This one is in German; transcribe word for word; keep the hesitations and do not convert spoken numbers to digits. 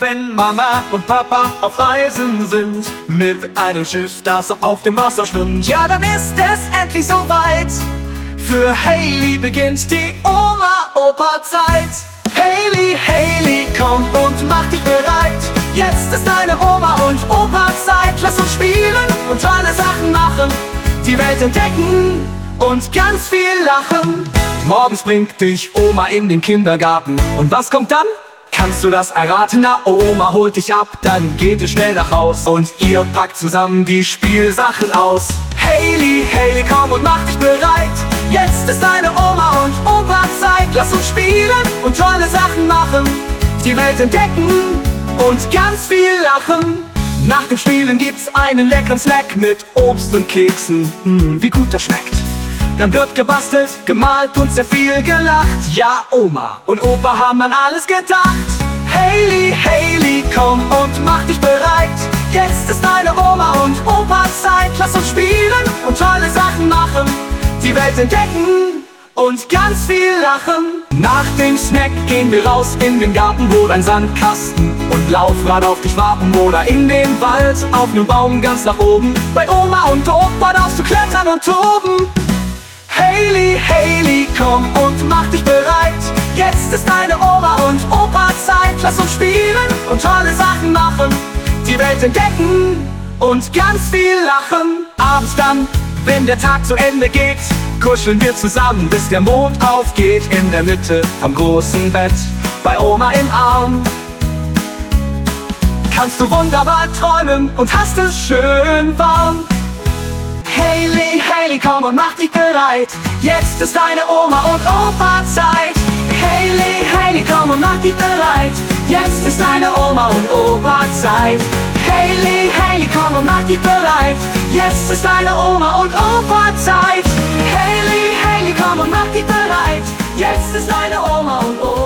wenn Mama und Papa auf Reisen sind, mit einem Schiff, das auf dem Wasser schwimmt. Ja, dann ist es endlich soweit. Für Hailey beginnt die Oma-Opa-Zeit. Hailey, Hailey, komm und mach dich bereit. Jetzt ist deine Oma- und Opa-Zeit. Lass uns spielen und tolle Sachen machen, die Welt entdecken und ganz viel lachen. Morgens bringt dich Oma in den Kindergarten. Und was kommt dann? Kannst du das erraten? Na, Oma holt dich ab, dann geht ihr schnell nach Haus und ihr packt zusammen die Spielsachen aus. Hailey, Hailey, komm und mach dich bereit. Jetzt ist deine Oma- und Opa-Zeit. Lass uns spielen und tolle Sachen machen, die Welt entdecken und ganz viel lachen. Nach dem Spielen gibt's einen leckeren Snack mit Obst und Keksen. Hm, wie gut das schmeckt. Dann wird gebastelt, gemalt und sehr viel gelacht. Ja, Oma und Opa haben an alles gedacht. Hailey, Hailey, komm und mach dich bereit. Jetzt ist deine Oma- und Opa-Zeit. Lass uns spielen und tolle Sachen machen, die Welt entdecken und ganz viel lachen. Nach dem Snack gehen wir raus in den Garten, wo dein Sandkasten und Laufrad auf dich warten. Oder in den Wald, auf nem Baum ganz nach oben. Bei Oma und Opa darfst du klettern und toben. Hailey, Hailey, komm und mach dich bereit. Jetzt ist deine Oma- und Opa-Zeit. Lass uns spielen und tolle Sachen machen, die Welt entdecken und ganz viel lachen. Abends dann, wenn der Tag zu Ende geht, kuscheln wir zusammen, bis der Mond aufgeht. In der Mitte am großen Bett, bei Oma im Arm, kannst du wunderbar träumen und hast es schön warm. Hailey, Hailey, komm und mach dich bereit. Jetzt ist deine Oma- und Opa-Zeit. Hailey, Hailey, komm und mach dich bereit. Jetzt ist deine Oma- und Opa-Zeit. Hailey, Hailey, komm und mach dich bereit. Jetzt ist deine Oma- und Opa-Zeit. Hailey, Hailey, komm und mach dich bereit. Jetzt ist deine Oma- und Opa-Zeit.